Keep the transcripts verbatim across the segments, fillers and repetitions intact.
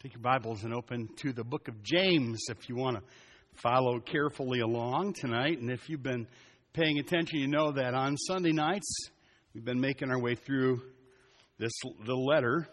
Take your Bibles and open to the book of James if you want to follow carefully along tonight. And if you've been paying attention, you know that on Sunday nights, we've been making our way through this the letter,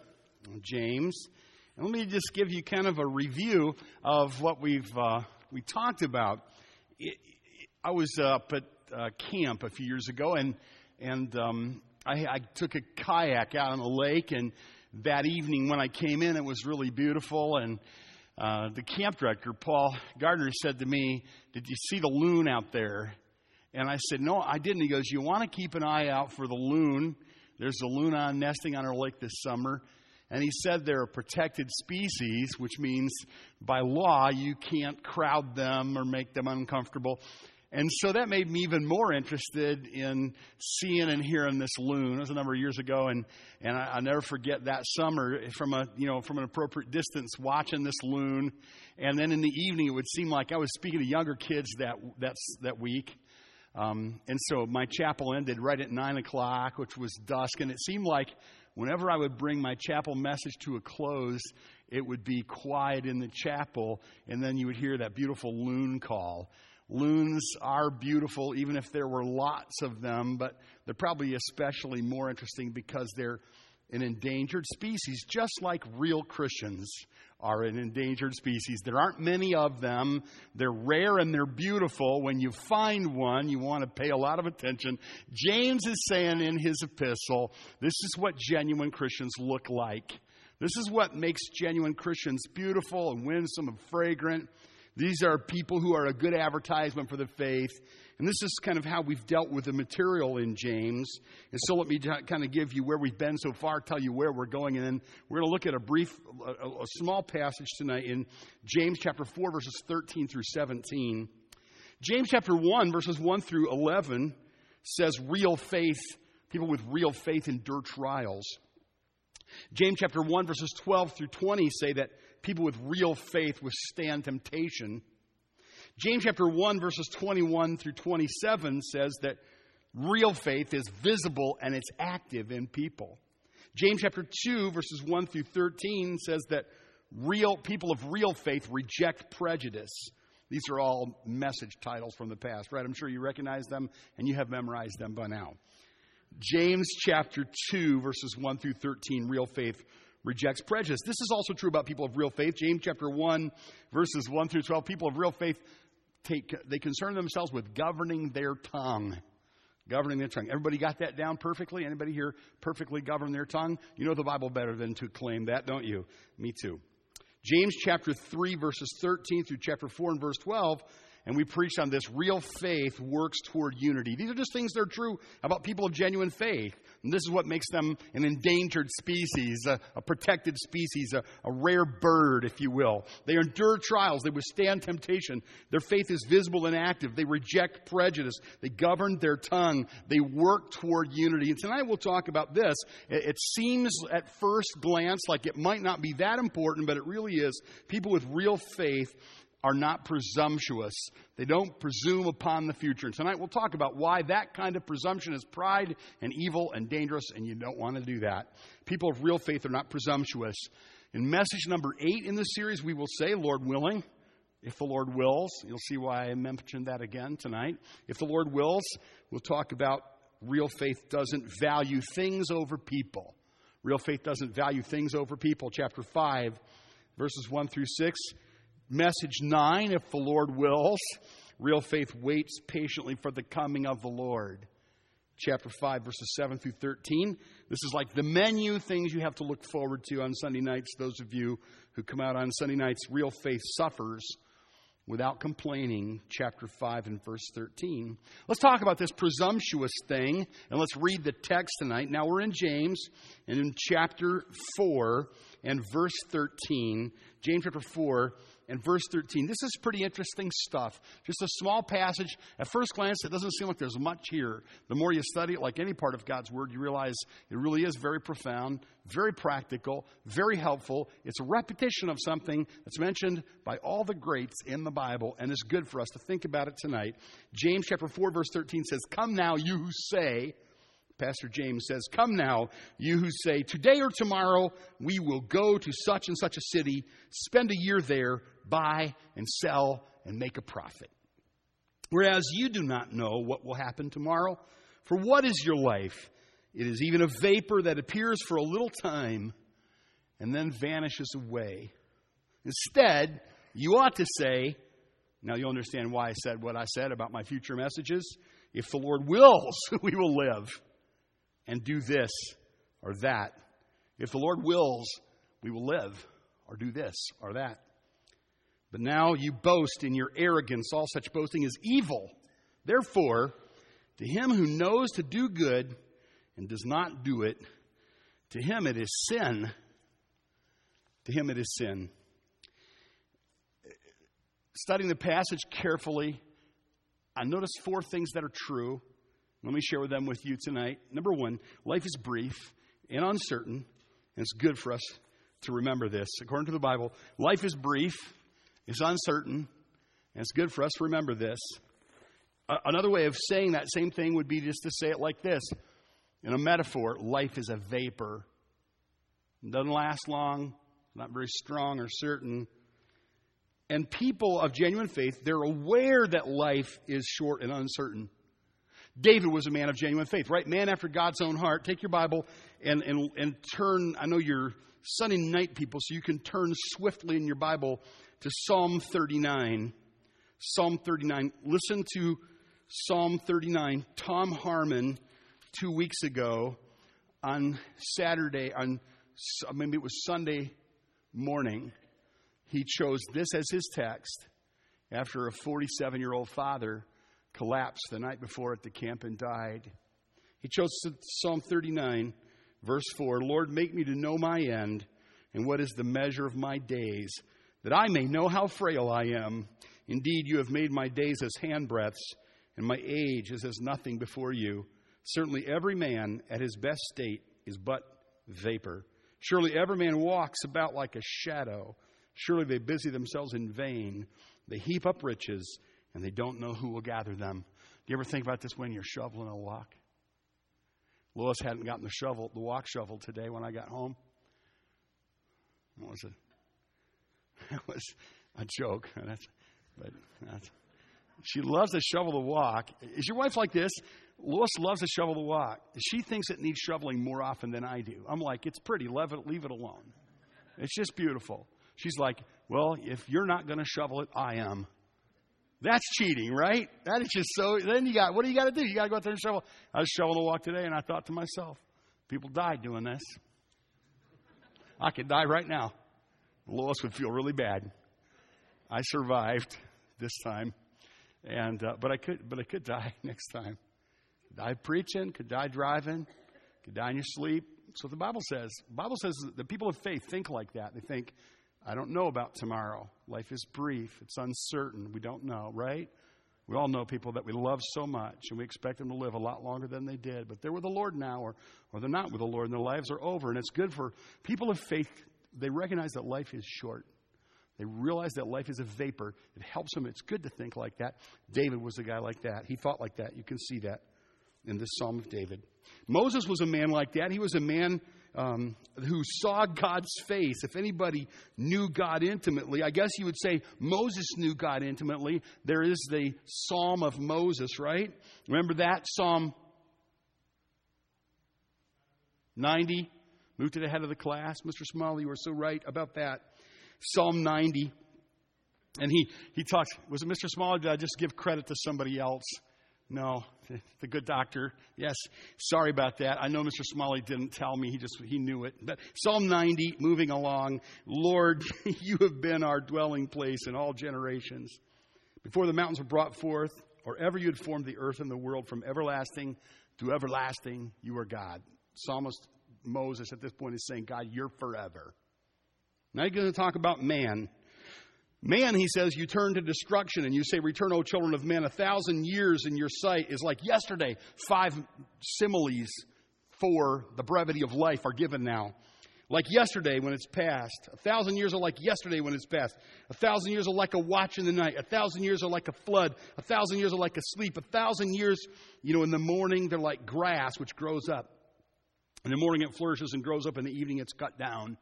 James. And let me just give you kind of a review of what we've uh, we talked about. It, it, I was up at uh, camp a few years ago, and and um, I, I took a kayak out on the lake, and that evening when I came in, it was really beautiful, and uh, the camp director, Paul Gardner, said to me, "Did you see the loon out there?" And I said, "No, I didn't." He goes, "You want to keep an eye out for the loon. There's a loon on nesting on our lake this summer." And he said they're a protected species, which means by law you can't crowd them or make them uncomfortable. And so that made me even more interested in seeing and hearing this loon. It was a number of years ago, and, and I, I'll never forget that summer from a you know from an appropriate distance watching this loon. And then in the evening, it would seem like I was speaking to younger kids that that's that week. Um, and so my chapel ended right at nine o'clock, which was dusk, and it seemed like whenever I would bring my chapel message to a close, it would be quiet in the chapel, and then you would hear that beautiful loon call. Loons are beautiful, even if there were lots of them, but they're probably especially more interesting because they're an endangered species, just like real Christians are an endangered species. There aren't many of them. They're rare and they're beautiful. When you find one, you want to pay a lot of attention. James is saying in his epistle, this is what genuine Christians look like. This is what makes genuine Christians beautiful and winsome and fragrant. These are people who are a good advertisement for the faith. And this is kind of how we've dealt with the material in James. And so let me kind of give you where we've been so far, tell you where we're going. And then we're going to look at a brief, a, a small passage tonight in James chapter four, verses thirteen through seventeen. James chapter one, verses one through eleven says real faith, people with real faith endure trials. James chapter one, verses twelve through twenty say that people with real faith withstand temptation. James chapter one, verses twenty-one through twenty-seven says that real faith is visible and it's active in people. James chapter two, verses one through thirteen says that real people of real faith reject prejudice. These are all message titles from the past, right? I'm sure you recognize them and you have memorized them by now. James chapter two, verses one through thirteen, real faith rejects prejudice. This is also true about people of real faith. James chapter one, verses one through twelve, people of real faith, take they concern themselves with governing their tongue. Governing their tongue. Everybody got that down perfectly? Anybody here perfectly govern their tongue? You know the Bible better than to claim that, don't you? Me too. James chapter three, verses thirteen through chapter four and verse twelve, and we preached on this. Real faith works toward unity. These are just things that are true about people of genuine faith. And this is what makes them an endangered species, a, a protected species, a, a rare bird, if you will. They endure trials. They withstand temptation. Their faith is visible and active. They reject prejudice. They govern their tongue. They work toward unity. And tonight we'll talk about this. It, it seems at first glance like it might not be that important, but it really is. People with real faith are not presumptuous. They don't presume upon the future. And tonight we'll talk about why that kind of presumption is pride and evil and dangerous, and you don't want to do that. People of real faith are not presumptuous. In message number eight in the series, we will say, Lord willing, if the Lord wills. You'll see why I mentioned that again tonight. If the Lord wills, we'll talk about real faith doesn't value things over people. Real faith doesn't value things over people. Chapter five, verses one through six. Message nine, if the Lord wills, real faith waits patiently for the coming of the Lord. Chapter five, verses seven through thirteen. This is like the menu, things you have to look forward to on Sunday nights. Those of you who come out on Sunday nights, real faith suffers without complaining. Chapter five and verse thirteen. Let's talk about this presumptuous thing, and let's read the text tonight. Now we're in James, and in chapter four and verse thirteen. James chapter four and verse thirteen. This is pretty interesting stuff. Just a small passage. At first glance, it doesn't seem like there's much here. The more you study it, like any part of God's Word, you realize it really is very profound, very practical, very helpful. It's a repetition of something that's mentioned by all the greats in the Bible, and it's good for us to think about it tonight. James chapter four, verse thirteen says, "Come now, you who say," Pastor James says, "Come now, you who say, today or tomorrow we will go to such and such a city, spend a year there, buy and sell and make a profit. Whereas you do not know what will happen tomorrow. For what is your life? It is even a vapor that appears for a little time and then vanishes away. Instead, you ought to say," now you'll understand why I said what I said about my future messages. "If the Lord wills, we will live and do this or that. If the Lord wills, we will live or do this or that. But now you boast in your arrogance. All such boasting is evil. Therefore, to him who knows to do good and does not do it, to him it is sin. To him it is sin." Studying the passage carefully, I noticed four things that are true. Let me share them with you tonight. Number one, life is brief and uncertain, and it's good for us to remember this. According to the Bible, life is brief, it's uncertain, and it's good for us to remember this. Uh, another way of saying that same thing would be just to say it like this. In a metaphor, life is a vapor. It doesn't last long, not very strong or certain. And people of genuine faith, they're aware that life is short and uncertain. David was a man of genuine faith, right? Man after God's own heart. Take your Bible and, and, and turn, I know you're Sunday night people, so you can turn swiftly in your Bible to Psalm thirty-nine. Psalm thirty-nine. Listen to Psalm thirty-nine. Tom Harmon, two weeks ago, on Saturday, on maybe it was Sunday morning, he chose this as his text after a forty-seven-year-old father collapsed the night before at the camp and died. He chose Psalm thirty-nine, verse four. "Lord, make me to know my end, and what is the measure of my days, that I may know how frail I am. Indeed, you have made my days as handbreadths, and my age is as nothing before you. Certainly every man at his best state is but vapor. Surely every man walks about like a shadow. Surely they busy themselves in vain. They heap up riches, and they don't know who will gather them." Do you ever think about this when you're shoveling a walk? Lois hadn't gotten the shovel, the walk shovel today when I got home. That was a, that was a joke. That's, but that's, she loves to shovel the walk. Is your wife like this? Lois loves to shovel the walk. She thinks it needs shoveling more often than I do. I'm like, it's pretty. Leave it, leave it alone. It's just beautiful. She's like, well, if you're not going to shovel it, I am. That's cheating, right? That is just so. Then you got, what do you got to do? You got to go out there and shovel. I was shoveling a walk today, and I thought to myself, people died doing this. I could die right now. Lois would feel really bad. I survived this time, and uh, but I could, but I could die next time. Could die preaching, could die driving, could die in your sleep. That's what the Bible says. The Bible says that the people of faith think like that. They think, I don't know about tomorrow. Life is brief. It's uncertain. We don't know, right? We all know people that we love so much, and we expect them to live a lot longer than they did. But they're with the Lord now, or, or they're not with the Lord, and their lives are over. And it's good for people of faith. They recognize that life is short. They realize that life is a vapor. It helps them. It's good to think like that. David was a guy like that. He thought like that. You can see that in this Psalm of David. Moses was a man like that. He was a man um, who saw God's face. If anybody knew God intimately, I guess you would say Moses knew God intimately. There is the Psalm of Moses, right? Remember that? Psalm ninety. Moved to the head of the class. Mister Smalley, you were so right about that. Psalm ninety. And he, he talks, was it Mister Smalley? Did I just give credit to somebody else? No, the good doctor. Yes, sorry about that. I know Mister Smalley didn't tell me. He just, he knew it. But Psalm ninety, moving along. Lord, you have been our dwelling place in all generations. Before the mountains were brought forth, or ever you had formed the earth and the world, from everlasting to everlasting, you are God. Psalmist Moses at this point is saying, God, you're forever. Now he's going to talk about man. Man, he says, you turn to destruction, and you say, return, O children of men. A thousand years in your sight is like yesterday. Five similes for the brevity of life are given now. like yesterday when it's past. A thousand years are like yesterday when it's past. A thousand years are like a watch in the night. A thousand years are like a flood. A thousand years are like a sleep. A thousand years, you know, in the morning, they're like grass, which grows up. In the morning it flourishes and grows up. In the evening it's cut down.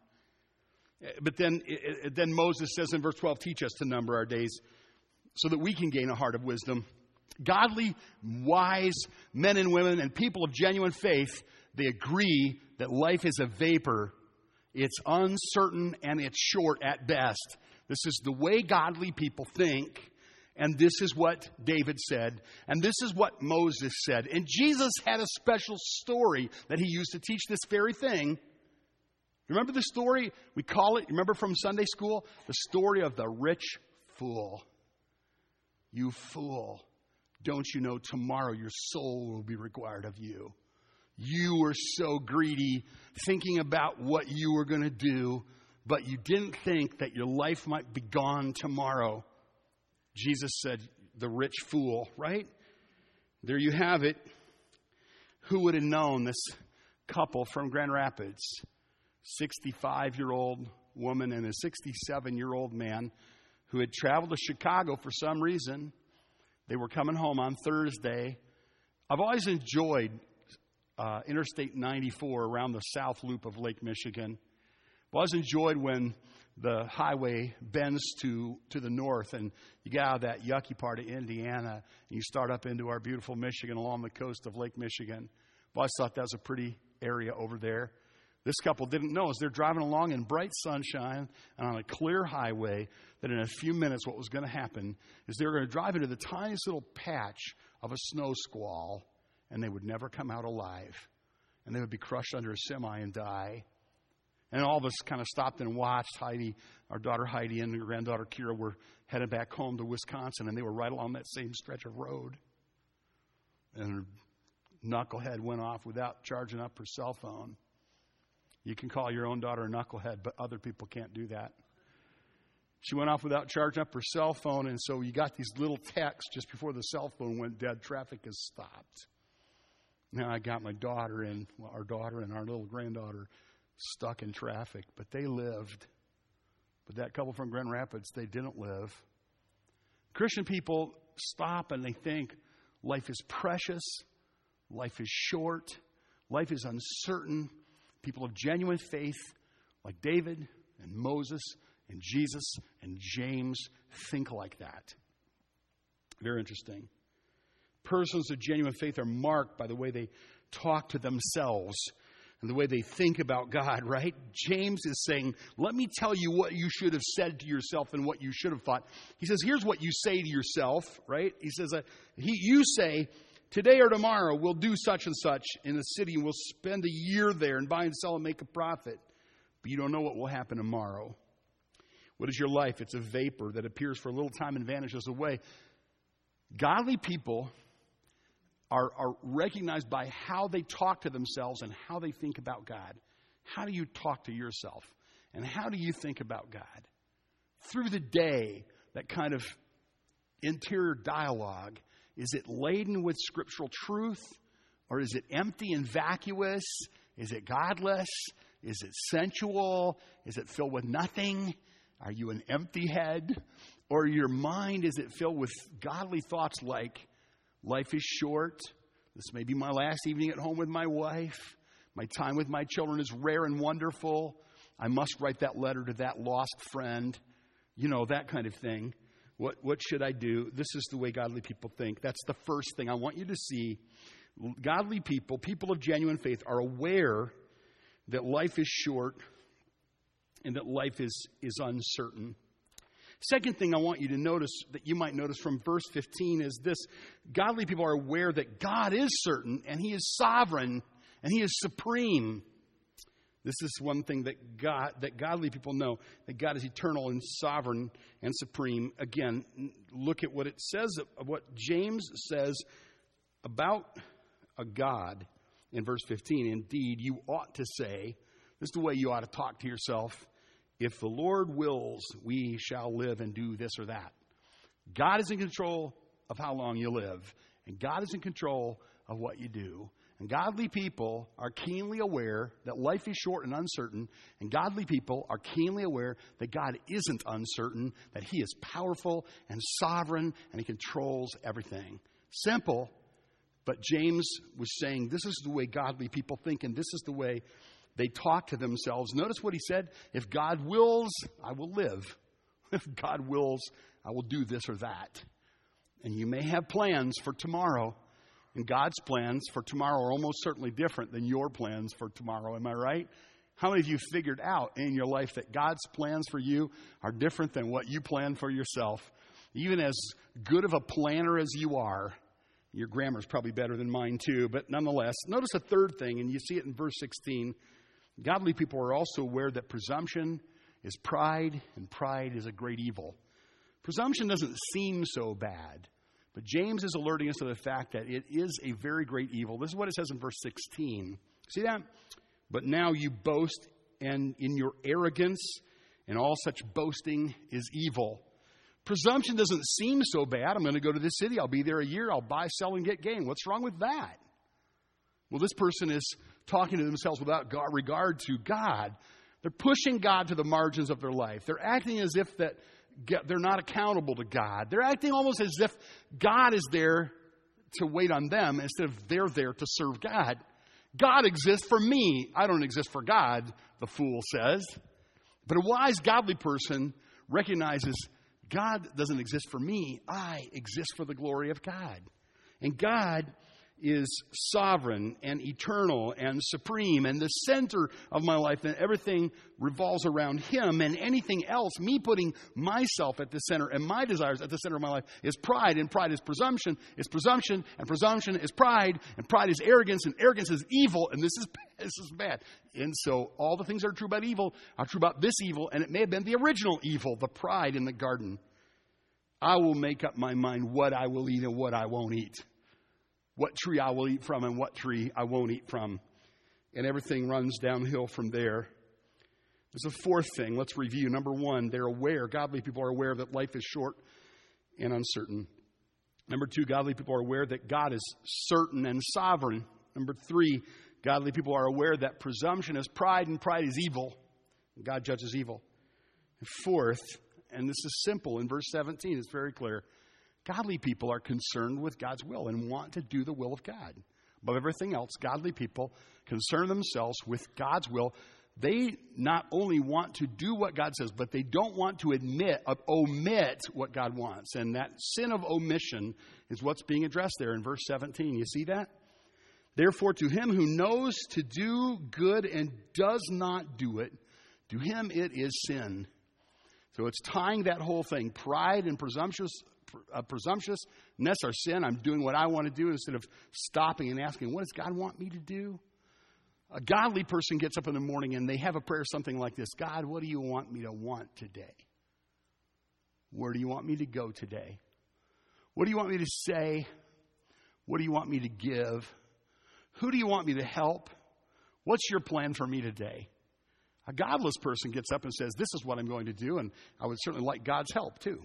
But then, then Moses says in verse twelve, teach us to number our days so that we can gain a heart of wisdom. Godly, wise men and women and people of genuine faith, they agree that life is a vapor. It's uncertain and it's short at best. This is the way godly people think. And this is what David said. And this is what Moses said. And Jesus had a special story that he used to teach this very thing. Remember the story? We call it, remember from Sunday school? The story of the rich fool. You fool. Don't you know tomorrow your soul will be required of you? You were so greedy, thinking about what you were going to do, but you didn't think that your life might be gone tomorrow. Jesus said, the rich fool, right? There you have it. Who would have known this couple from Grand Rapids? sixty-five-year-old woman and a sixty-seven-year-old man who had traveled to Chicago for some reason. They were coming home on Thursday. I've always enjoyed uh, Interstate ninety-four around the South Loop of Lake Michigan. I've always enjoyed when the highway bends to, to the north and you get out of that yucky part of Indiana and you start up into our beautiful Michigan along the coast of Lake Michigan. I've always thought that was a pretty area over there. This couple didn't know as they're driving along in bright sunshine and on a clear highway that in a few minutes what was going to happen is they were going to drive into the tiniest little patch of a snow squall and they would never come out alive. And they would be crushed under a semi and die. And all of us kind of stopped and watched. Heidi, our daughter Heidi and her granddaughter Kira were headed back home to Wisconsin and they were right along that same stretch of road. And her knucklehead went off without charging up her cell phone. You can call your own daughter a knucklehead, but other people can't do that. She went off without charging up her cell phone, and so you got these little texts just before the cell phone went dead. Traffic has stopped. Now I got my daughter and well, our daughter and our little granddaughter stuck in traffic, but they lived. But that couple from Grand Rapids, they didn't live. Christian people stop and they think life is precious, life is short, life is uncertain. People of genuine faith, like David and Moses and Jesus and James, think like that. Very interesting. Persons of genuine faith are marked by the way they talk to themselves and the way they think about God, right? James is saying, let me tell you what you should have said to yourself and what you should have thought. He says, here's what you say to yourself, right? He says, uh, he, you say, today or tomorrow, we'll do such and such in the city, and we'll spend a year there and buy and sell and make a profit. But you don't know what will happen tomorrow. What is your life? It's a vapor that appears for a little time and vanishes away. Godly people are, are recognized by how they talk to themselves and how they think about God. How do you talk to yourself? And how do you think about God? Through the day, that kind of interior dialogue, is it laden with scriptural truth? Or is it empty and vacuous? Is it godless? Is it sensual? Is it filled with nothing? Are you an empty head? Or your mind, is it filled with godly thoughts like, life is short. This may be my last evening at home with my wife. My time with my children is rare and wonderful. I must write that letter to that lost friend. You know, that kind of thing. What what should I do? This is the way godly people think. That's the first thing I want you to see. Godly people, people of genuine faith, are aware that life is short and that life is, is uncertain. Second thing I want you to notice, that you might notice from verse fifteen, is this. Godly people are aware that God is certain and He is sovereign and He is supreme. This is one thing that God, that godly people know, that God is eternal and sovereign and supreme. Again, look at what it says, what James says about a God in verse fifteen. Indeed, you ought to say, this is the way you ought to talk to yourself, if the Lord wills, we shall live and do this or that. God is in control of how long you live, and God is in control of what you do. And godly people are keenly aware that life is short and uncertain. And godly people are keenly aware that God isn't uncertain, that He is powerful and sovereign and He controls everything. Simple, but James was saying this is the way godly people think, and this is the way they talk to themselves. Notice what he said. If God wills, I will live. If God wills, I will do this or that. And you may have plans for tomorrow. And God's plans for tomorrow are almost certainly different than your plans for tomorrow. Am I right? How many of you figured out in your life that God's plans for you are different than what you plan for yourself? Even as good of a planner as you are, your grammar is probably better than mine too, but nonetheless, notice a third thing, and you see it in verse sixteen. Godly people are also aware that presumption is pride, and pride is a great evil. Presumption doesn't seem so bad. But James is alerting us to the fact that it is a very great evil. This is what it says in verse sixteen. See that? But now you boast, and in your arrogance, and all such boasting is evil. Presumption doesn't seem so bad. I'm going to go to this city. I'll be there a year. I'll buy, sell, and get gain. What's wrong with that? Well, this person is talking to themselves without regard to God. They're pushing God to the margins of their life. They're acting as if that they're not accountable to God. They're acting almost as if God is there to wait on them instead of they're there to serve God. God exists for me. I don't exist for God, the fool says. But a wise, godly person recognizes God doesn't exist for me. I exist for the glory of God. And God is sovereign and eternal and supreme and the center of my life, and everything revolves around Him, and anything else, me putting myself at the center and my desires at the center of my life, is pride, and pride is presumption, is presumption, and presumption is pride, and pride is arrogance, and arrogance is evil, and this is this is bad. And so all the things that are true about evil are true about this evil, and it may have been the original evil, the pride in the garden. I will make up my mind what I will eat and what I won't eat. What tree I will eat from and what tree I won't eat from. And everything runs downhill from there. There's a fourth thing. Let's review. Number one, they're aware. Godly people are aware that life is short and uncertain. Number two, godly people are aware that God is certain and sovereign. Number three, godly people are aware that presumption is pride and pride is evil. God judges evil. And fourth, and this is simple in verse seventeen, it's very clear. Godly people are concerned with God's will and want to do the will of God. Above everything else, godly people concern themselves with God's will. They not only want to do what God says, but they don't want to admit, uh, omit what God wants. And that sin of omission is what's being addressed there in verse seventeen. You see that? Therefore, to him who knows to do good and does not do it, to him it is sin. So it's tying that whole thing, pride and presumptuous Uh, presumptuousness are sin. I'm doing what I want to do instead of stopping and asking, what does God want me to do? A godly person gets up in the morning and they have a prayer something like this. God, what do you want me to want today? Where do you want me to go today? What do you want me to say? What do you want me to give? Who do you want me to help? What's your plan for me today? A godless person gets up and says, this is what I'm going to do, and I would certainly like God's help too.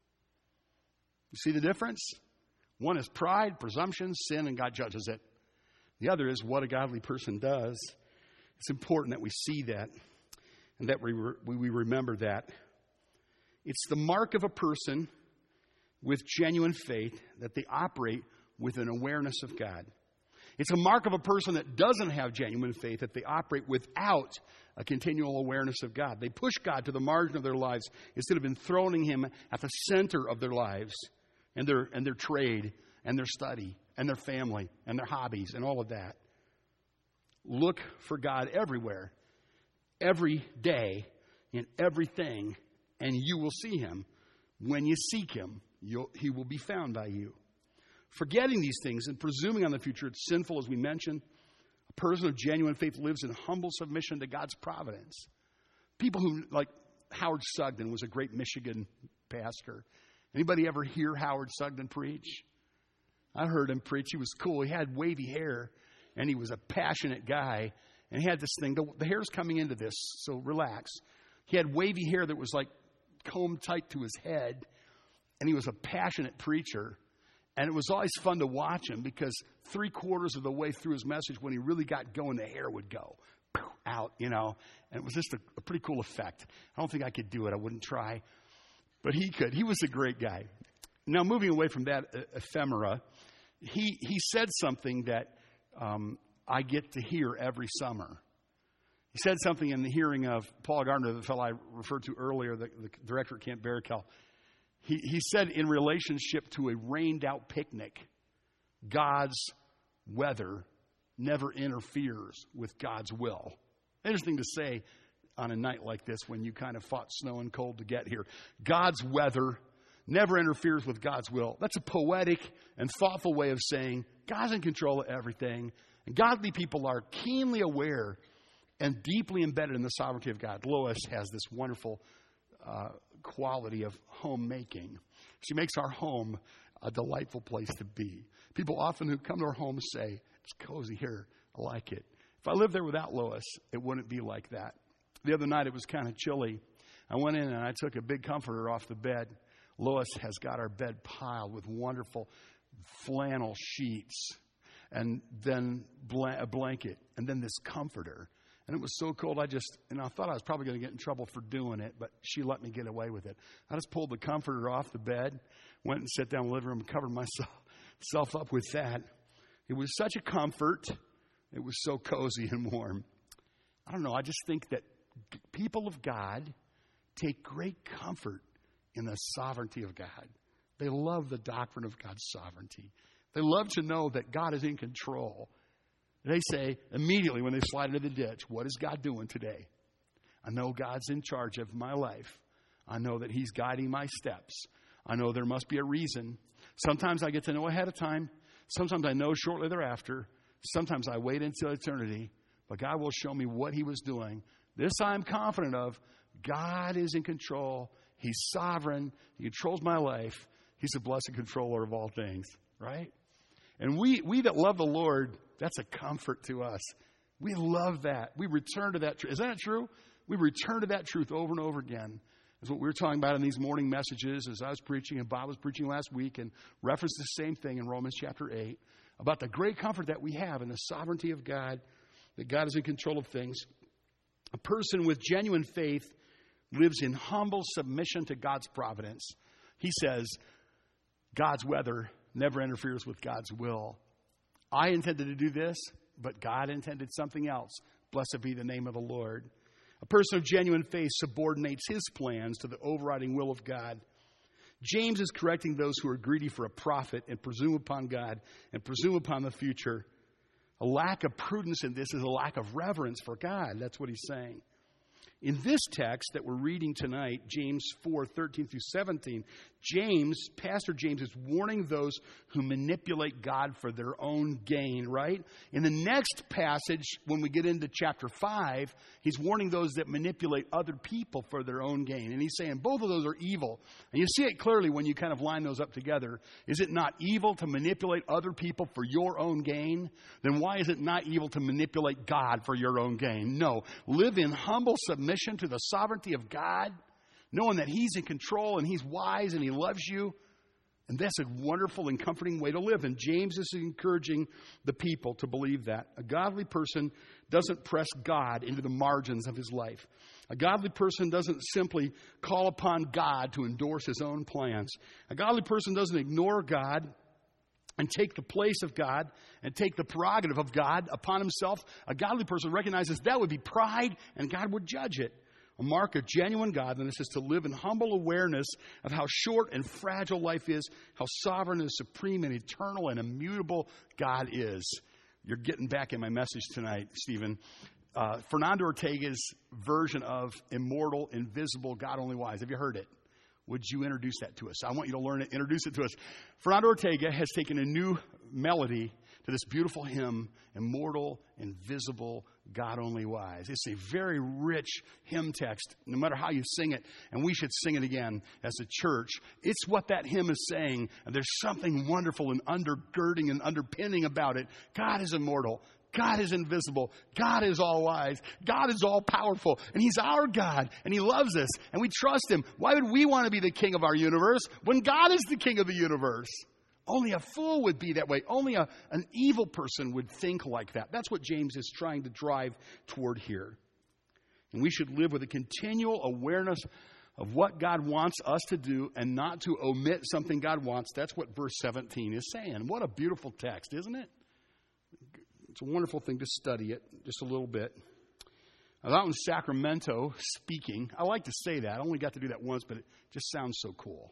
You see the difference? One is pride, presumption, sin, and God judges it. The other is what a godly person does. It's important that we see that and that we, re- we remember that. It's the mark of a person with genuine faith that they operate with an awareness of God. It's a mark of a person that doesn't have genuine faith that they operate without a continual awareness of God. They push God to the margin of their lives instead of enthroning Him at the center of their lives. And their and their trade, and their study, and their family, and their hobbies, and all of that. Look for God everywhere, every day, in everything, and you will see Him. When you seek Him, you'll, He will be found by you. Forgetting these things and presuming on the future, it's sinful, as we mentioned. A person of genuine faith lives in humble submission to God's providence. People who, like Howard Sugden, was a great Michigan pastor. Anybody ever hear Howard Sugden preach? I heard him preach. He was cool. He had wavy hair, and he was a passionate guy. And he had this thing. The, the hair's coming into this, so relax. He had wavy hair that was like combed tight to his head, and he was a passionate preacher. And it was always fun to watch him because three quarters of the way through his message, when he really got going, the hair would go out, you know. And it was just a, a pretty cool effect. I don't think I could do it. I wouldn't try. But he could. He was a great guy. Now, moving away from that uh, ephemera, he, he said something that um, I get to hear every summer. He said something in the hearing of Paul Gardner, the fellow I referred to earlier, the, the director at Camp Barakel. He, he said in relationship to a rained-out picnic, God's weather never interferes with God's will. Interesting to say on a night like this when you kind of fought snow and cold to get here. God's weather never interferes with God's will. That's a poetic and thoughtful way of saying God's in control of everything. And godly people are keenly aware and deeply embedded in the sovereignty of God. Lois has this wonderful uh, quality of homemaking. She makes our home a delightful place to be. People often who come to our home say, it's cozy here. I like it. If I lived there without Lois, it wouldn't be like that. The other night it was kind of chilly. I went in and I took a big comforter off the bed. Lois has got our bed piled with wonderful flannel sheets and then a blanket and then this comforter. And it was so cold, I just, and I thought I was probably going to get in trouble for doing it, but she let me get away with it. I just pulled the comforter off the bed, went and sat down in the living room and covered myself self up with that. It was such a comfort. It was so cozy and warm. I don't know, I just think that people of God take great comfort in the sovereignty of God. They love the doctrine of God's sovereignty. They love to know that God is in control. They say immediately when they slide into the ditch, what is God doing today? I know God's in charge of my life. I know that He's guiding my steps. I know there must be a reason. Sometimes I get to know ahead of time. Sometimes I know shortly thereafter. Sometimes I wait until eternity. But God will show me what He was doing. This I'm confident of. God is in control. He's sovereign. He controls my life. He's the blessed controller of all things. Right? And we, we that love the Lord, that's a comfort to us. We love that. We return to that truth. Is that true? We return to that truth over and over again. That's what we were talking about in these morning messages as I was preaching and Bob was preaching last week and referenced the same thing in Romans chapter eight about the great comfort that we have in the sovereignty of God, that God is in control of things. A person with genuine faith lives in humble submission to God's providence. He says, God's weather never interferes with God's will. I intended to do this, but God intended something else. Blessed be the name of the Lord. A person of genuine faith subordinates his plans to the overriding will of God. James is correcting those who are greedy for a profit and presume upon God and presume upon the future. A lack of prudence in this is a lack of reverence for God. That's what he's saying. In this text that we're reading tonight, James four, thirteen through seventeen, James, Pastor James is warning those who manipulate God for their own gain, right? In the next passage, when we get into chapter five, he's warning those that manipulate other people for their own gain. And he's saying both of those are evil. And you see it clearly when you kind of line those up together. Is it not evil to manipulate other people for your own gain? Then why is it not evil to manipulate God for your own gain? No. Live in humble submission to the sovereignty of God, knowing that He's in control and He's wise and He loves you. And that's a wonderful and comforting way to live. And James is encouraging the people to believe that. A godly person doesn't press God into the margins of his life. A godly person doesn't simply call upon God to endorse his own plans. A godly person doesn't ignore God and take the place of God and take the prerogative of God upon himself. A godly person recognizes that would be pride and God would judge it. A mark of genuine godliness is to live in humble awareness of how short and fragile life is, how sovereign and supreme and eternal and immutable God is. You're getting back in my message tonight, Stephen. Uh, Fernando Ortega's version of immortal, invisible, God only wise. Have you heard it? Would you introduce that to us? I want you to learn it. Introduce it to us. Fernando Ortega has taken a new melody to this beautiful hymn, Immortal, Invisible, God Only Wise. It's a very rich hymn text, no matter how you sing it, and we should sing it again as a church. It's what that hymn is saying, and there's something wonderful and undergirding and underpinning about it. God is immortal. God is invisible. God is all wise. God is all powerful. And He's our God. And He loves us. And we trust Him. Why would we want to be the king of our universe when God is the king of the universe? Only a fool would be that way. Only a, an evil person would think like that. That's what James is trying to drive toward here. And we should live with a continual awareness of what God wants us to do and not to omit something God wants. That's what verse seventeen is saying. What a beautiful text, isn't it? It's a wonderful thing to study it just a little bit. I was out in Sacramento speaking. I like to say that. I only got to do that once, but it just sounds so cool.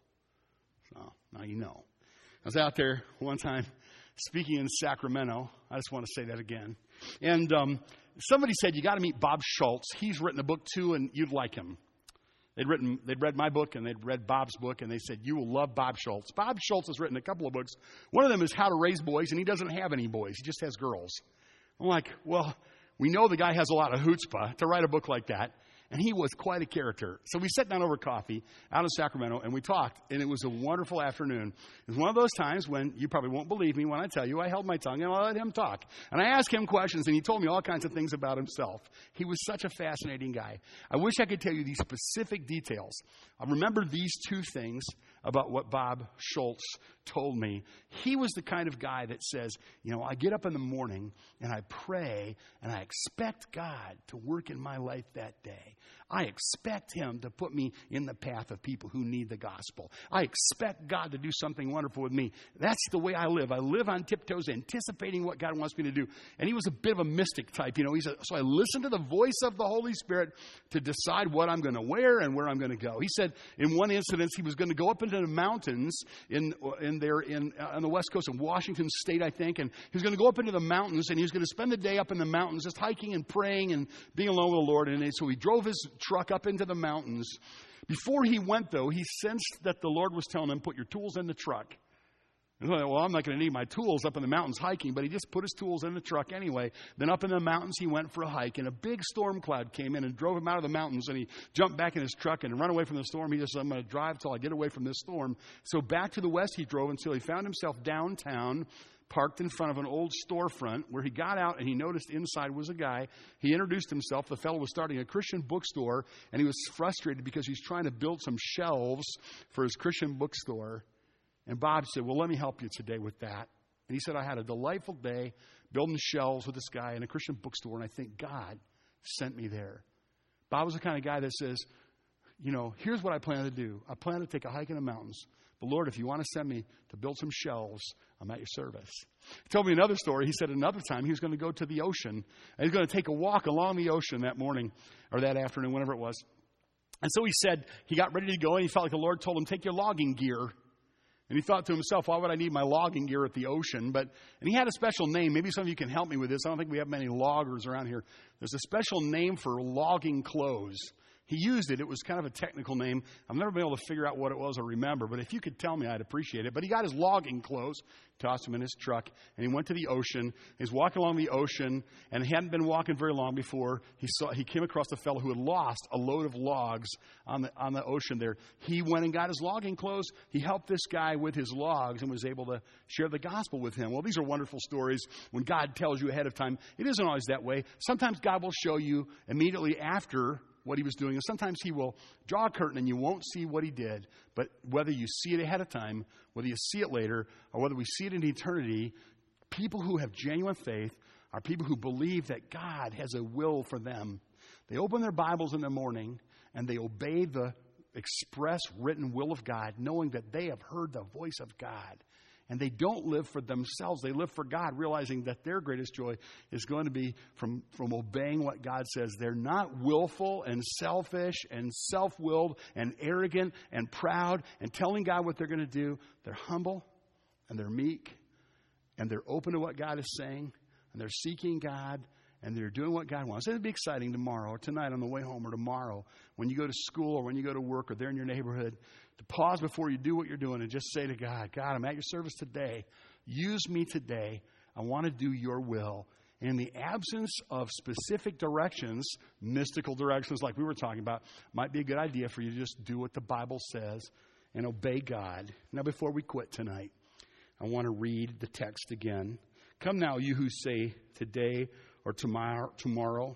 So now you know. I was out there one time speaking in Sacramento. I just want to say that again. And um, somebody said, you got to meet Bob Schultz. He's written a book too, and you'd like him. They'd written, they'd read my book, and they'd read Bob's book, and they said, you will love Bob Schultz. Bob Schultz has written a couple of books. One of them is How to Raise Boys, and he doesn't have any boys. He just has girls. I'm like, well, we know the guy has a lot of chutzpah to write a book like that. And he was quite a character. So we sat down over coffee out in Sacramento, and we talked, and it was a wonderful afternoon. It was one of those times when you probably won't believe me when I tell you I held my tongue and I let him talk. And I asked him questions, and he told me all kinds of things about himself. He was such a fascinating guy. I wish I could tell you these specific details. I remember these two things about what Bob Schultz told me. He was the kind of guy that says, you know, I get up in the morning, and I pray, and I expect God to work in my life that day. I expect him to put me in the path of people who need the gospel. I expect God to do something wonderful with me. That's the way I live. I live on tiptoes, anticipating what God wants me to do. And he was a bit of a mystic type, you know. He's a, so I listen to the voice of the Holy Spirit to decide what I'm going to wear and where I'm going to go. He said in one incident he was going to go up into the mountains in in there in uh, on the west coast of Washington State, I think, and he was going to go up into the mountains, and he was going to spend the day up in the mountains just hiking and praying and being alone with the Lord. And so he drove his truck up into the mountains. Before he went, though, he sensed that the Lord was telling him, put your tools in the truck. And I thought, well, I'm not going to need my tools up in the mountains hiking, but he just put his tools in the truck anyway. Then up in the mountains, he went for a hike, and a big storm cloud came in and drove him out of the mountains, and he jumped back in his truck and ran away from the storm. He just said, I'm going to drive till I get away from this storm. So back to the west he drove until he found himself downtown, parked in front of an old storefront, where he got out and he noticed inside was a guy. He introduced himself. The fellow was starting a Christian bookstore, and he was frustrated because he's trying to build some shelves for his Christian bookstore. And Bob said, well, let me help you today with that. And he said, I had a delightful day building shelves with this guy in a Christian bookstore, and I think God sent me there. Bob was the kind of guy that says, you know, here's what I plan to do. I plan to take a hike in the mountains. But Lord, if you want to send me to build some shelves, I'm at your service. He told me another story. He said another time he was going to go to the ocean. And he's going to take a walk along the ocean that morning or that afternoon, whenever it was. And so he said he got ready to go, and he felt like the Lord told him, take your logging gear. And he thought to himself, why would I need my logging gear at the ocean? But and he had a special name. Maybe some of you can help me with this. I don't think we have many loggers around here. There's a special name for logging clothes. He used it. It was kind of a technical name. I've never been able to figure out what it was or remember, but if you could tell me, I'd appreciate it. But he got his logging clothes, tossed them in his truck, and he went to the ocean. He was walking along the ocean, and he hadn't been walking very long before he saw he came across a fellow who had lost a load of logs on the on the ocean there. He went and got his logging clothes. He helped this guy with his logs and was able to share the gospel with him. Well, these are wonderful stories when God tells you ahead of time. It isn't always that way. Sometimes God will show you immediately after what he was doing. And sometimes he will draw a curtain and you won't see what he did. But whether you see it ahead of time, whether you see it later, or whether we see it in eternity, people who have genuine faith are people who believe that God has a will for them. They open their Bibles in the morning and they obey the express written will of God, knowing that they have heard the voice of God. And they don't live for themselves. They live for God, realizing that their greatest joy is going to be from, from obeying what God says. They're not willful and selfish and self-willed and arrogant and proud and telling God what they're going to do. They're humble and they're meek and they're open to what God is saying and they're seeking God and they're doing what God wants. It'll be exciting tomorrow or tonight on the way home or tomorrow when you go to school or when you go to work or they're in your neighborhood, to pause before you do what you're doing and just say to God, God, I'm at your service today. Use me today. I want to do your will. And in the absence of specific directions, mystical directions like we were talking about, might be a good idea for you to just do what the Bible says and obey God. Now, before we quit tonight, I want to read the text again. Come now, you who say today or tomorrow, tomorrow,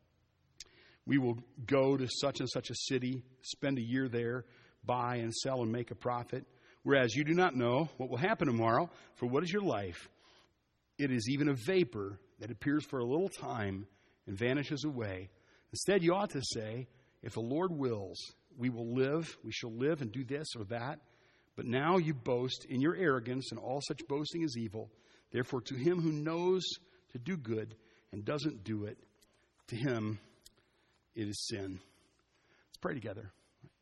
we will go to such and such a city, spend a year there, buy and sell and make a profit. Whereas you do not know what will happen tomorrow, for what is your life? It is even a vapor that appears for a little time and vanishes away. Instead, you ought to say, if the Lord wills, we will live, we shall live and do this or that. But now you boast in your arrogance, and all such boasting is evil. Therefore, to him who knows to do good and doesn't do it, to him it is sin. Let's pray together.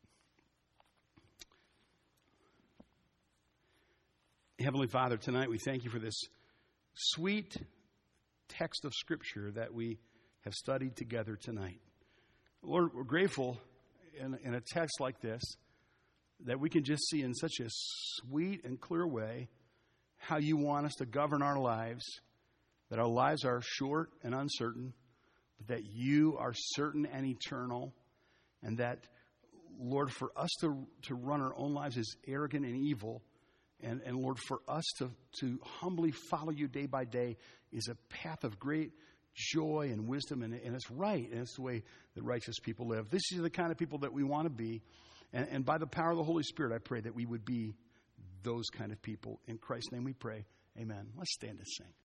Heavenly Father, tonight we thank you for this sweet text of Scripture that we have studied together tonight. Lord, we're grateful in, in a text like this that we can just see in such a sweet and clear way how you want us to govern our lives, that our lives are short and uncertain, but that you are certain and eternal, and that, Lord, for us to, to run our own lives is arrogant and evil. And, and Lord, for us to, to humbly follow you day by day is a path of great joy and wisdom, and, and it's right, and it's the way that righteous people live. This is the kind of people that we want to be, and, and by the power of the Holy Spirit, I pray that we would be those kind of people. In Christ's name we pray, amen. Let's stand and sing.